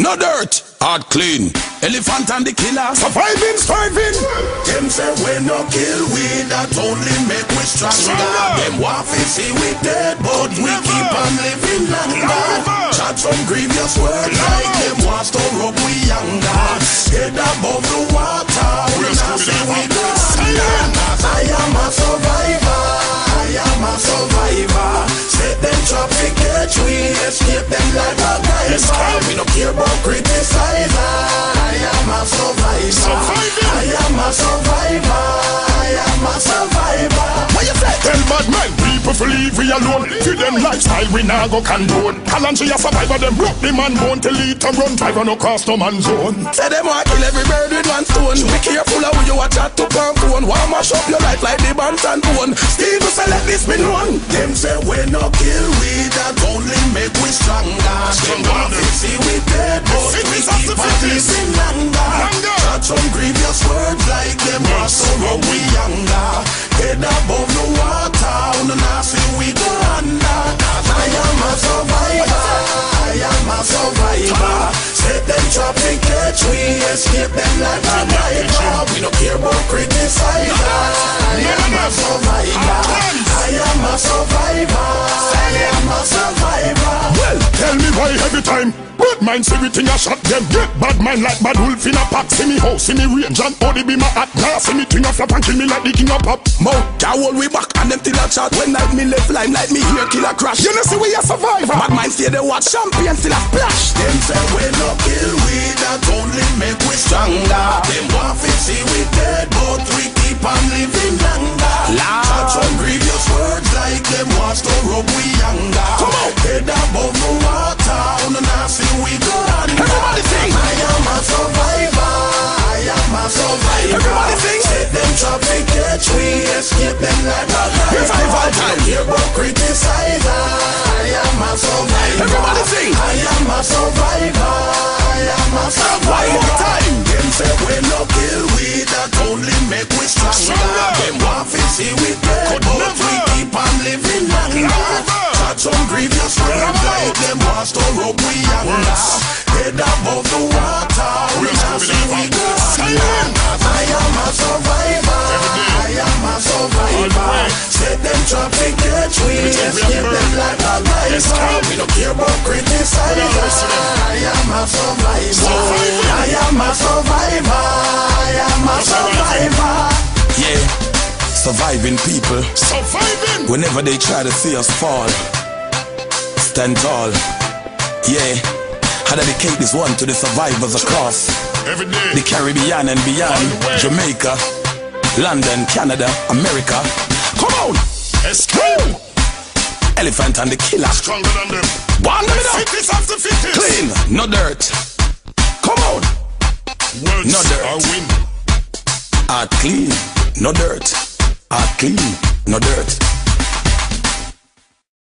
no dirt, heart clean. Elephant and the killer, surviving, striving. Them say we no kill we, that only make we stronger. Them want to see we dead, but we keep on living longer. Chat some grievous words like them wants to rub we younger. Head above the water, we not say we go under. I am a survivor, I am a survivor. Set them trap to catch we, escape them like a geyser. We no care about criticizer. I am a survivor. I am a survivor. I am a survivor. What you say? Tell bad men, people to leave we alone. For them lifestyle we nah go condone. Kalanchi a survivor, them broke the man bone till eat and run. Driver no cost no man zone. Say them want kill every bird with one stone. Be careful of who you watch at to pump phone. Want mash up your life like the bands and bone. Steve will say let this be known. Them say we no kill we, that only make we stronger. Them want to see we dead, but we keep on living longer. Got some grievous words like them want to rub we younger. Head above the water, no now see we go under. I am a survivor, I am a survivor. Set them trap to catch we, escape them like a geyser. We no care about criticizer. I am a survivor, I am a survivor. I am a survivor. Well, tell me why every time bad mind see everything I shot them. Get bad mind like bad wolf in a pack. See me house, see me range and body be my hat. Now see me thing a flap and kill me like the king of pop. Mouth, that hold we back and them till a chat. When night me left line like me here kill a crash. You know see we a survivor. Bad mind stay they watch champion still a splash. Them say we no kill we, that only make we stronger. Them want to see we dead, but we keep on living longer. Got some grievous words like them wants to rub we younger. Come on. Head above the water, no now see we go under. Everybody sing. I am a survivor, I am a survivor. Everybody sing. Set them trap to catch we, escape them like a geyser. Revival time. Hear about criticizer. I am a survivor. Everybody sing. I am a survivor. I am a survivor. One more time. Them say we no kill we, that only make we stronger. Them want to see we dead, but we keep on living longer. Got some grievous words like them wants to rub we younger. Head above the water, we not see we go under. I am a survivor. I am a survivor. Set them trap to catch we, escape them like a geyser. We don't care about criticizer. I am a survivor. I am a survivor. I am a survivor. Yeah, surviving people. Surviving. Whenever they try to see us fall, stand tall. Yeah, I dedicate this one to the survivors across Every day. the Caribbean and beyond. Jamaica, London, Canada, America. Come on! Escape. Elephant and the killer. Stronger than them. One minute up. Fittest of the fittest. Clean, no dirt. Come on! Words No dirt. are win. Heart clean, no dirt. Heart clean, no dirt.